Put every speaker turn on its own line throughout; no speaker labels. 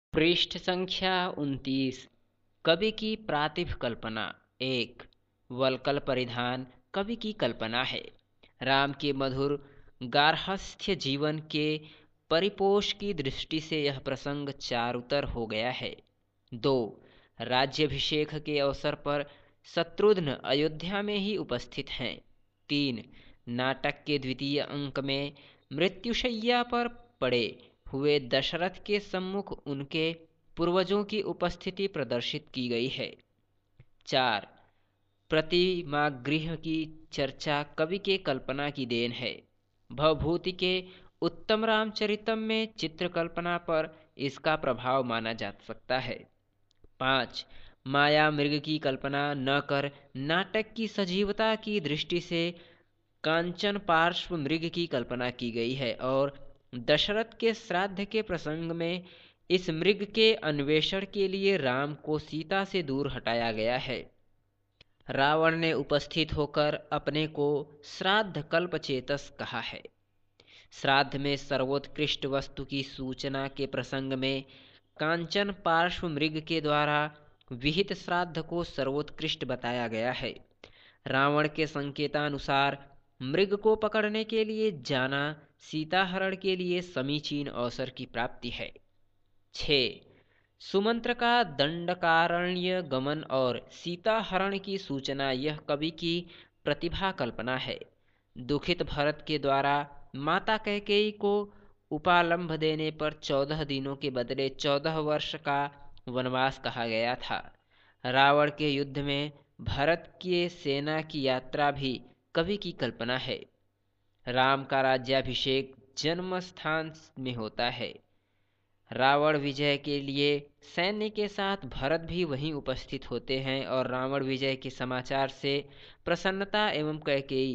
पृष्ठ संख्या 29। कवि की प्रातिभ कल्पना। एक, वल्कल परिधान कवि की कल्पना है। राम के मधुर गार्हस्थ्य जीवन के परिपोष की दृष्टि से यह प्रसंग चारुतर हो गया है। दो, राज्याभिषेक के अवसर पर शत्रुघ्न अयोध्या में ही उपस्थित हैं। तीन, नाटक के द्वितीय अंक में मृत्युशैया पर पड़े हुए दशरथ के सम्मुख उनके पूर्वजों की उपस्थिति प्रदर्शित की गई है। चार, प्रतिमागृह की चर्चा कवि के कल्पना की देन है। भवभूति के उत्तम रामचरितम में चित्रकल्पना पर इसका प्रभाव माना जा सकता है। 5, माया मृग की कल्पना न कर नाटक की सजीवता की दृष्टि से कांचन पार्श्व मृग की कल्पना की गई है और दशरथ के श्राद्ध के प्रसंग में इस मृग के अन्वेषण के लिए राम को सीता से दूर हटाया गया है। रावण ने उपस्थित होकर अपने को श्राद्ध कल्पचेतस कहा है। श्राद्ध में सर्वोत्कृष्ट वस्तु की सूचना के प्रसंग में कांचन पार्श्व मृग के द्वारा विहित श्राद्ध को सर्वोत्कृष्ट बताया गया है। रावण के संकेतानुसार मृग को पकड़ने के लिए जाना सीताहरण के लिए समीचीन अवसर की प्राप्ति है। 6, सुमंत्र का दंडकारण्य गमन और सीताहरण की सूचना यह कवि की प्रतिभा कल्पना है। दुखित भरत के द्वारा माता कैकेयी को उपालंभ देने पर 14 दिनों के बदले 14 वर्ष का वनवास कहा गया था। रावण के युद्ध में भरत की सेना की यात्रा भी कवि की कल्पना है। राम का राज्याभिषेक जन्म स्थान में होता है। रावण विजय के लिए सैन्य के साथ भरत भी वहीं उपस्थित होते हैं और रावण विजय के समाचार से प्रसन्नता एवं कैकेयी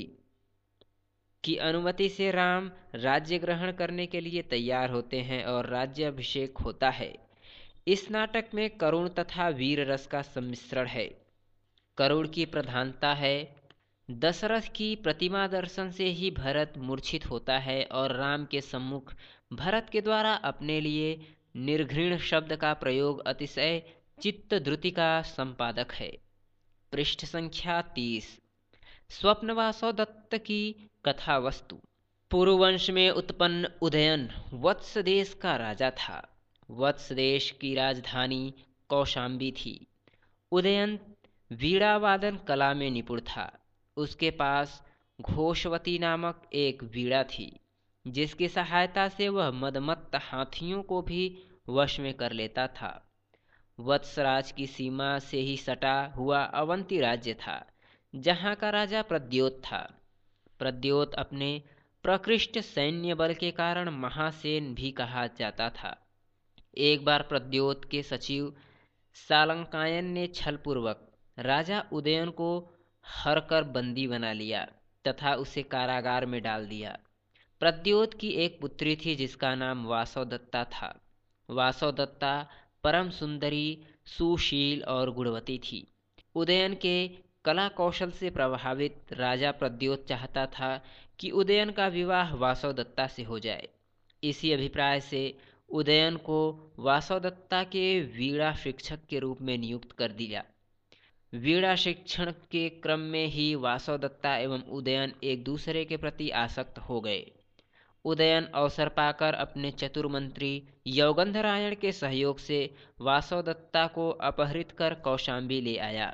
की अनुमति से राम राज्य ग्रहण करने के लिए तैयार होते हैं और राज्याभिषेक होता है। इस नाटक में करुण तथा वीर रस का सम्मिश्रण है। करुण की प्रधानता है। दशरथ की प्रतिमा दर्शन से ही भरत मूर्छित होता है और राम के सम्मुख भरत के द्वारा अपने लिए निर्घृण शब्द का प्रयोग अतिशय चित्तद्रुति का संपादक है। पृष्ठ संख्या 30। स्वप्न वासवदत्त की कथा वस्तु। पूर्ववंश में उत्पन्न उदयन वत्स देश का राजा था। वत्स देश की राजधानी कौशाम्बी थी। उदयन वीणा वादन कला में निपुण था। उसके पास घोषवती नामक एक वीणा थी जिसकी सहायता से वह मदमत्त हाथियों को भी वश में कर लेता था। वत्सराज की सीमा से ही सटा हुआ अवंती राज्य था जहाँ का राजा प्रद्योत था। प्रद्योत अपने प्रकृष्ट सैन्य बल के कारण महासेन भी कहा जाता था। एक बार प्रद्योत के सचिव सालंकायन ने छलपूर्वक राजा उदयन को हर कर बंदी बना लिया तथा उसे कारागार में डाल दिया। प्रद्योत की एक पुत्री थी जिसका नाम वासवदत्ता था। वासवदत्ता परम सुंदरी, सुशील और गुणवती थी। उदयन के कला कौशल से प्रभावित राजा प्रद्योत चाहता था कि उदयन का विवाह वासवदत्ता से हो जाए। इसी अभिप्राय से उदयन को वासवदत्ता के वीणा शिक्षक के रूप में नियुक्त कर दिया। वीणा शिक्षण के क्रम में ही वासवदत्ता एवं उदयन एक दूसरे के प्रति आसक्त हो गए। उदयन अवसर पाकर अपने चतुर मंत्री यौगंधरायण के सहयोग से वासवदत्ता को अपहरित कर कौशाम्बी ले आया।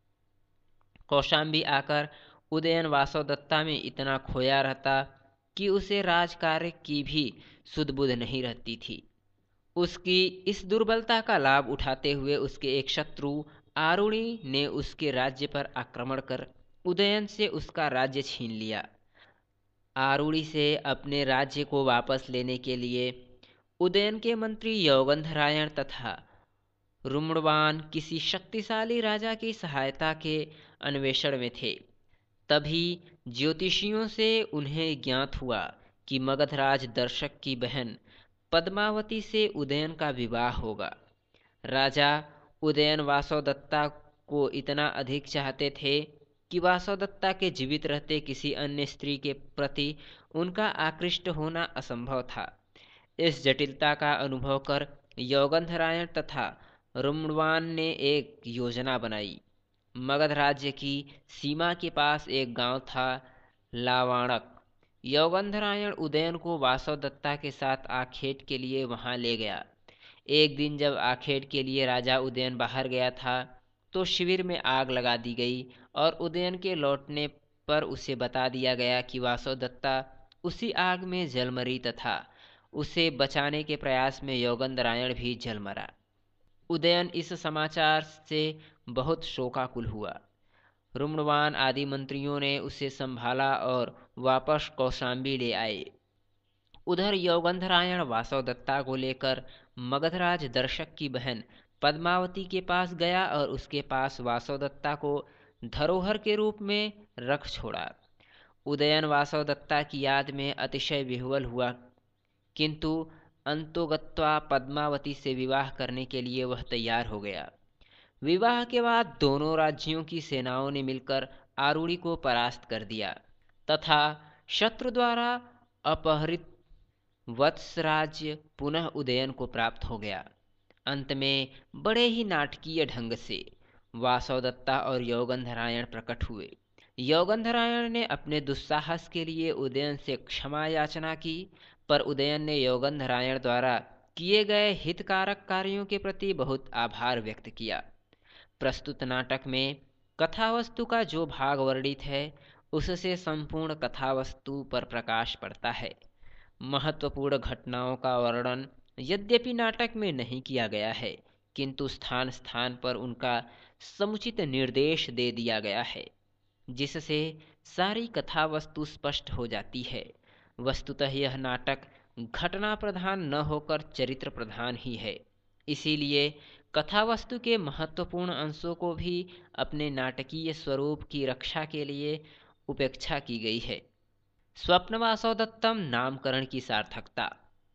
कौशाम्बी आकर उदयन वासवदत्ता में इतना खोया रहता कि उसे राजकार्य की भी सुध बुध नहीं रहती थी। उसकी इस दुर्बलता का लाभ उठाते हुए उसके एक शत्रु आरुणि ने उसके राज्य पर आक्रमण कर उदयन से उसका राज्य छीन लिया। आरुणि से अपने राज्य को वापस लेने के लिए उदयन के मंत्री यौगंधरायण तथा रुमड़वान किसी शक्तिशाली राजा की सहायता के अन्वेषण में थे। तभी ज्योतिषियों से उन्हें ज्ञात हुआ कि मगधराज दर्शक की बहन पद्मावती से उदयन का विवाह होगा। राजा उदयन वासवदत्ता को इतना अधिक चाहते थे कि वासवदत्ता के जीवित रहते किसी अन्य स्त्री के प्रति उनका आकृष्ट होना असंभव था। इस जटिलता का अनुभव कर योगंधरायण तथा रुमण्वान ने एक योजना बनाई। मगध राज्य की सीमा के पास एक गांव था, लावाणक। योगंधरायण उदयन को वासवदत्ता के साथ आखेट के लिए वहां ले गया। एक दिन जब आखेट के लिए राजा उदयन बाहर गया था तो शिविर में आग लगा दी गई और उदयन के लौटने पर उसे बता दिया गया कि वासवदत्ता उसी आग में जल मरी तथा उसे बचाने के प्रयास में योगंधरायण भी जल मरा। उदयन इस समाचार से बहुत शोकाकुल हुआ। रुमण्वान आदि मंत्रियों ने उसे संभाला और वापस कौशाम्बी ले आए। उधर योगंधरायण वासवदत्ता को लेकर मगधराज दर्शक की बहन पद्मावती के पास गया और उसके पास वासवदत्ता को धरोहर के रूप में रख छोड़ा। उदयन वासवदत्ता की याद में अतिशय विह्वल हुआ, किंतु अंतोगत्वा पद्मावती से विवाह करने के लिए वह तैयार हो गया। विवाह के बाद दोनों राज्यों की सेनाओं ने मिलकर आरुणि को परास्त कर दिया तथा शत्रु द्वारा अपहरित वत्सराज्य पुनः उदयन को प्राप्त हो गया। अंत में बड़े ही नाटकीय ढंग से वासवदत्ता और योगंधरायण प्रकट हुए। योगंधरायण ने अपने दुस्साहस के लिए उदयन से क्षमा याचना की, पर उदयन ने योगंधरायण द्वारा किए गए हितकारक कार्यों के प्रति बहुत आभार व्यक्त किया। प्रस्तुत नाटक में कथावस्तु का जो भाग वर्णित है उससे संपूर्ण कथावस्तु पर प्रकाश पड़ता है। महत्वपूर्ण घटनाओं का वर्णन यद्यपि नाटक में नहीं किया गया है, किंतु स्थान स्थान पर उनका समुचित निर्देश दे दिया गया है, जिससे सारी कथावस्तु स्पष्ट हो जाती है। वस्तुतः यह नाटक घटना प्रधान न होकर चरित्र प्रधान ही है, इसीलिए कथावस्तु के महत्वपूर्ण अंशों को भी अपने नाटकीय स्वरूप की रक्षा के लिए उपेक्षा की गई है। स्वप्नवासवदत्तम नामकरण की सार्थकता।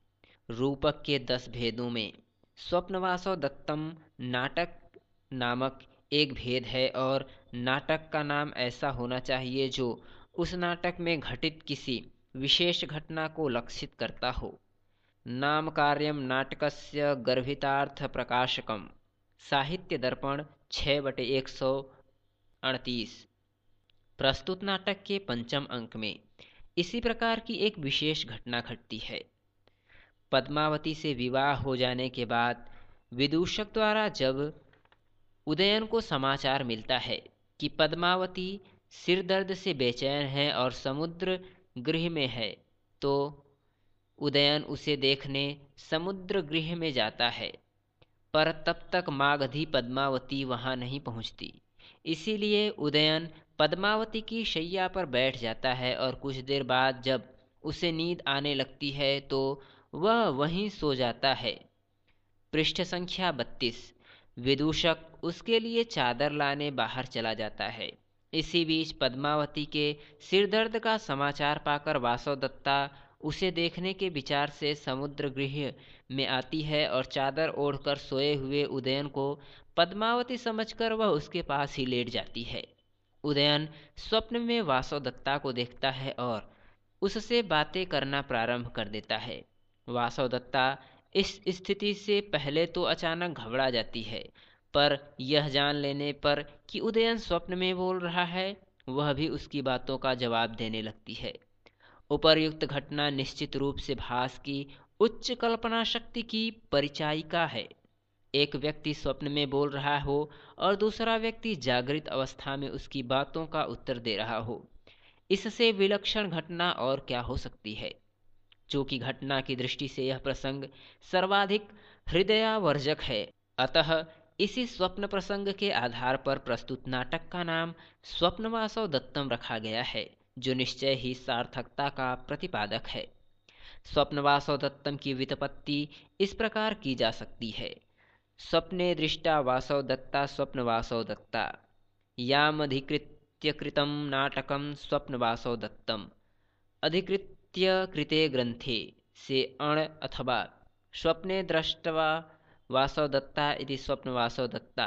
रूपक के 10 भेदों में स्वप्नवासवदत्तम नाटक नामक एक भेद है और नाटक का नाम ऐसा होना चाहिए जो उस नाटक में घटित किसी विशेष घटना को लक्षित करता हो। नाम कार्यम नाटकस्य गर्भितार्थ प्रकाशकम। साहित्य दर्पण 6/138। प्रस्तुत नाटक के 5वें अंक में इसी प्रकार की एक विशेष घटना घटती है। पद्मावती से विवाह हो जाने के बाद विदूषक द्वारा जब उदयन को समाचार मिलता है कि पद्मावती सिर दर्द से बेचैन है और समुद्र गृह में है, तो उदयन उसे देखने समुद्र गृह में जाता है, पर तब तक मागधी पद्मावती वहां नहीं पहुंचती। इसीलिए उदयन पद्मावती की शैया पर बैठ जाता है और कुछ देर बाद जब उसे नींद आने लगती है तो वह वहीं सो जाता है। पृष्ठ संख्या 32। विदूषक उसके लिए चादर लाने बाहर चला जाता है। इसी बीच पद्मावती के सिर दर्द का समाचार पाकर वासवदत्ता उसे देखने के विचार से समुद्र गृह में आती है और चादर ओढ़कर सोए हुए उदयन को पद्मावती समझकर वह उसके पास ही लेट जाती है। उदयन स्वप्न में वासवदत्ता को देखता है और उससे बातें करना प्रारंभ कर देता है। वासवदत्ता इस स्थिति से पहले तो अचानक घबरा जाती है, पर यह जान लेने पर कि उदयन स्वप्न में बोल रहा है, वह भी उसकी बातों का जवाब देने लगती है। उपर्युक्त घटना निश्चित रूप से भास की उच्च कल्पना शक्ति की परिचायिका है। एक व्यक्ति स्वप्न में बोल रहा हो और दूसरा व्यक्ति जागृत अवस्था में उसकी बातों का उत्तर दे रहा हो, इससे विलक्षण घटना और क्या हो सकती है। चूंकि घटना की दृष्टि से यह प्रसंग सर्वाधिक हृदयावर्जक है, अतः इसी स्वप्न प्रसंग के आधार पर प्रस्तुत नाटक का नाम स्वप्नवासवदत्तम रखा गया है, जो निश्चय ही सार्थकता का प्रतिपादक है। स्वप्नवासवदत्तम की व्युत्पत्ति इस प्रकार की जा सकती है। स्वप्ने दृष्टा वासवदत्ता स्वप्नवासवदत्ता। यामधिकृत्य कृतं नाटकं स्वप्नवासवदत्तम। अधिकृत्य कृते ग्रंथे से अण अथवा स्वप्ने दृष्ट्वा वासवदत्ता इति स्वप्नवासवदत्ता।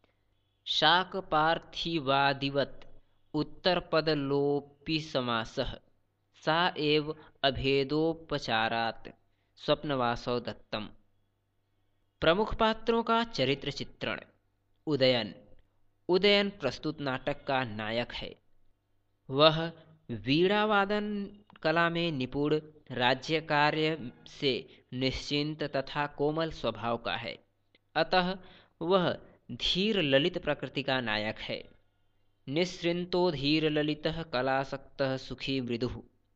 शाकपार्थिवादिवत् उत्तरपदलोपी समासः सा एव अभेदोपचारात् स्वप्नवासवदत्तम्। प्रमुख पात्रों का चरित्र चित्रण। उदयन। उदयन प्रस्तुत नाटक का नायक है। वह वीणा वादन कला में निपुण, राज्य कार्य से निश्चिंत तथा कोमल स्वभाव का है, अतः वह धीर ललित प्रकृति का नायक है। निःसृतो धीर ललितः कलासक्तः सुखी मृदुः।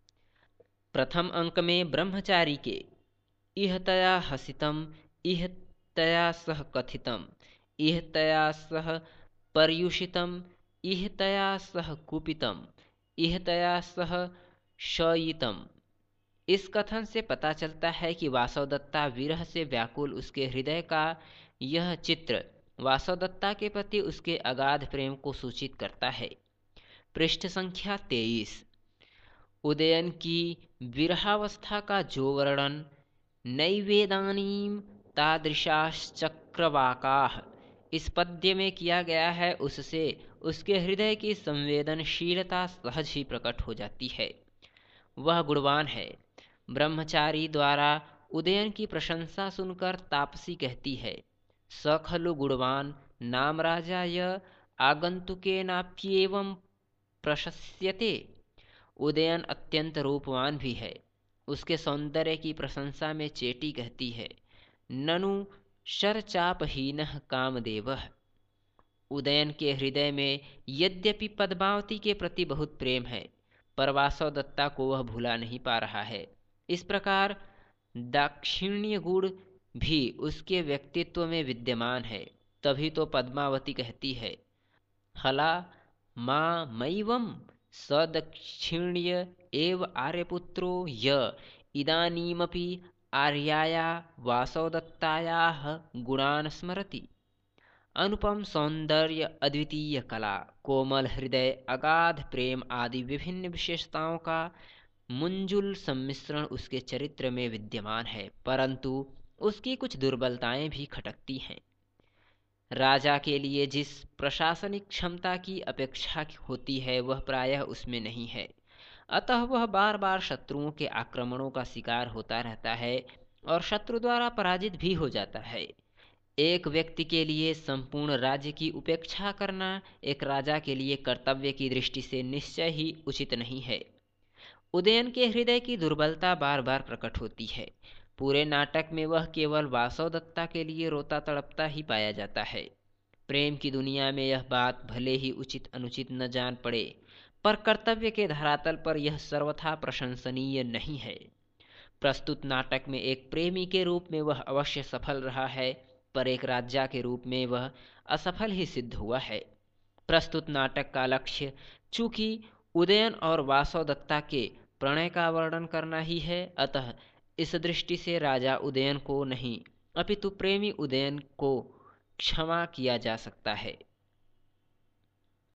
प्रथम अंक में ब्रह्मचारी के इह तया हसितम, इह तया सह कथितम, इह तया सह पर्युषितम, इह तया सह कुपितम, इह तया सह शयितम। इस कथन से पता चलता है कि वासवदत्ता विरह से व्याकुल उसके हृदय का यह चित्र वासवदत्ता के प्रति उसके अगाध प्रेम को सूचित करता है। पृष्ठ संख्या 23। उदयन की विरहावस्था का जो वर्णन नैवेदानीं तादृशाश्चक्रवाकाः इस पद्य में किया गया है, उससे उसके हृदय की संवेदनशीलता सहज ही प्रकट हो जाती है। वह गुणवान है। ब्रह्मचारी द्वारा उदयन की प्रशंसा सुनकर तापसी कहती है, स खलु गुणवान नाम राजा य आगंतुकेनाप्येवं प्रशस्यते। उदयन अत्यंत रूपवान भी है। उसके सौंदर्य की प्रशंसा में चेटी कहती है, ननु शरचापहीनः कामदेवः। उदयन के हृदय में यद्यपि पद्मावती के प्रति बहुत प्रेम है, पर वासवदत्ता को वह भुला नहीं पा रहा है। इस प्रकार दाक्षिण्य गुण भी उसके व्यक्तित्व में विद्यमान है। तभी तो पद्मावती कहती है, हला मां मैवं सदक्षिण्य एव आर्यपुत्रो य इदानीमपि आर्याया वासवदत्तायाः गुणान् स्मरति। अनुपम सौंदर्य, अद्वितीय कला, कोमल हृदय, अगाध प्रेम आदि विभिन्न विशेषताओं का मुंजुल सम्मिश्रण उसके चरित्र में विद्यमान है, परंतु उसकी कुछ दुर्बलताएं भी खटकती हैं। राजा के लिए जिस प्रशासनिक क्षमता की अपेक्षा होती है वह प्रायः उसमें नहीं है, अतः वह बार बार शत्रुओं के आक्रमणों का शिकार होता रहता है और शत्रु द्वारा पराजित भी हो जाता है। एक व्यक्ति के लिए संपूर्ण राज्य की उपेक्षा करना एक राजा के लिए कर्तव्य की दृष्टि से निश्चय ही उचित नहीं है। उदयन के हृदय की दुर्बलता बार बार प्रकट होती है। पूरे नाटक में वह केवल वासवदत्ता के लिए रोता तड़पता ही पाया जाता है। प्रेम की दुनिया में यह बात भले ही उचित अनुचित न जान पड़े, पर कर्तव्य के धरातल पर यह सर्वथा प्रशंसनीय नहीं है। प्रस्तुत नाटक में एक प्रेमी के रूप में वह अवश्य सफल रहा है, पर एक राजा के रूप में वह असफल ही सिद्ध हुआ है। प्रस्तुत नाटक का लक्ष्य चूंकि उदयन और वासवदत्ता के प्रणय का वर्णन करना ही है, अतः इस दृष्टि से राजा उदयन को नहीं अपितु प्रेमी उदयन को क्षमा किया जा सकता है।